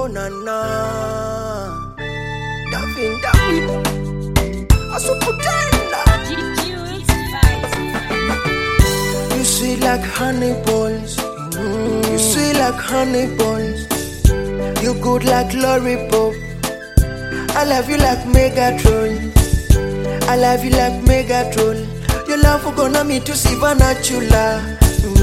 na na. David, Asuputenda. You sweet like honey balls. You sweet like honey balls. You good like lollipop. I love you like Megatron. I love you like Megatron. Your love for gonna me to see Vanachula.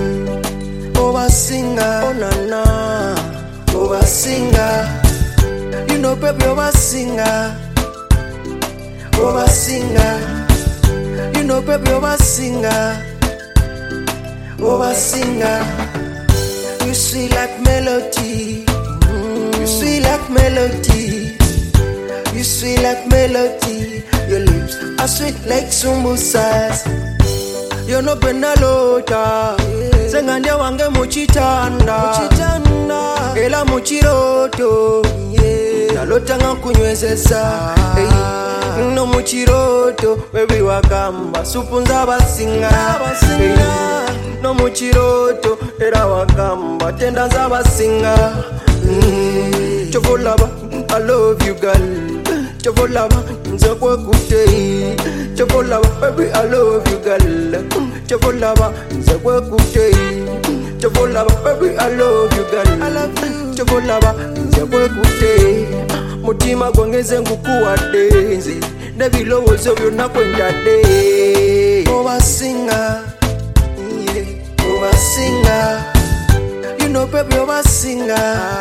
Oh, a singer, oh na na. Oh, a singer. You know, baby, oh, a singer. Oh, a singer. You know, baby, oh, a singer. Oh, a singer. You sweet like melody. You sweet like melody. You sweet like melody. Your lips are sweet like sumbusas. You're no benalota. Sengande wange muchitanda. Ela muchiroto. Nalota nga kunywezesa. No muchiroto. Baby wakamba. Supunza basinga. No muchiroto. Era wakamba. Tenda za basinga. Chovolaba, I love you girl. Chovolaba, nzakwe kutei. Chovolaba, baby I love you girl. Chovolaba, nzakwe kutei. Chovolaba, baby I love you girl. I love you. Chovolaba, nzakwe kutei. Mutima gwangeze ngukuwa denzi. Nebilowozo byonna kwenda de. Oh a singer, yeah. Oh a singer. You know baby oh a singer.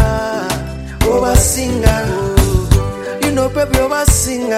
Oh a singer. You know baby oh a singer.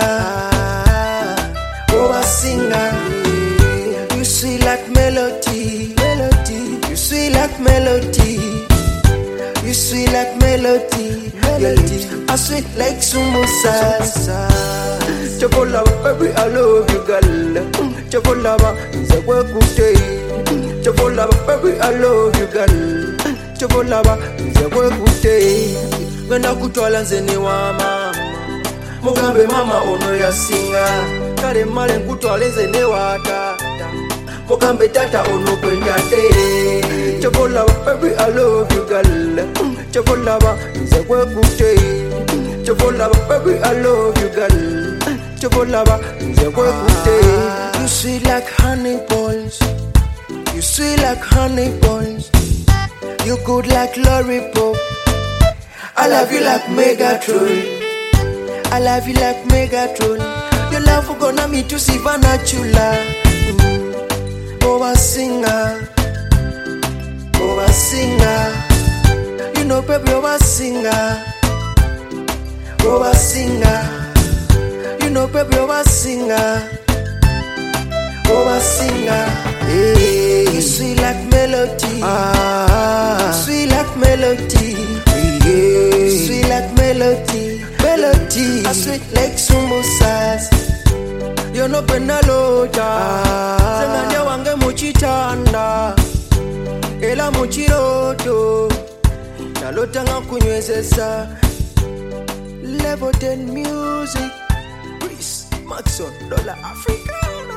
Oh a singer. You sweet like melody. Melody. You sweet like melody. You sweet like melody. Melody. I sweet like sumusas. Chovolaba baby I love you girl. Chovolaba nzakwe kutei. Chovolaba baby I love you girl. Chovolaba nzakwe kutei. Ngenda kutwala nzene wa mama. Mugambe mama ono ya singa. Kale male nkutwale nzene wa tata. Mugambe tata ono kwenda de. Chovolaba baby I love you girl. Chovolaba nzakwe kutei. Chovolaba baby I love you girl. Chovolaba nzakwe kutei. You sweet like honey balls. You sweet like honey balls. You good like lollipop. I love you like Megatron. I love you like Megatron. Your love for gonna me to see Vanachula. Oh a singer. Oh a singer. You know baby oh a singer. Oh a singer. You know baby oh a singer. Oh a singer. Hey. You sweet like melody. Sweet like melody. Sweet like melody. Melody. I sweet like sumusas. You're no benalota. Sengande wange muchitanda. Ela muchiroto. Nalota nga kunywezesa. Level 10 music. Chris Maxon, Dollar Africa.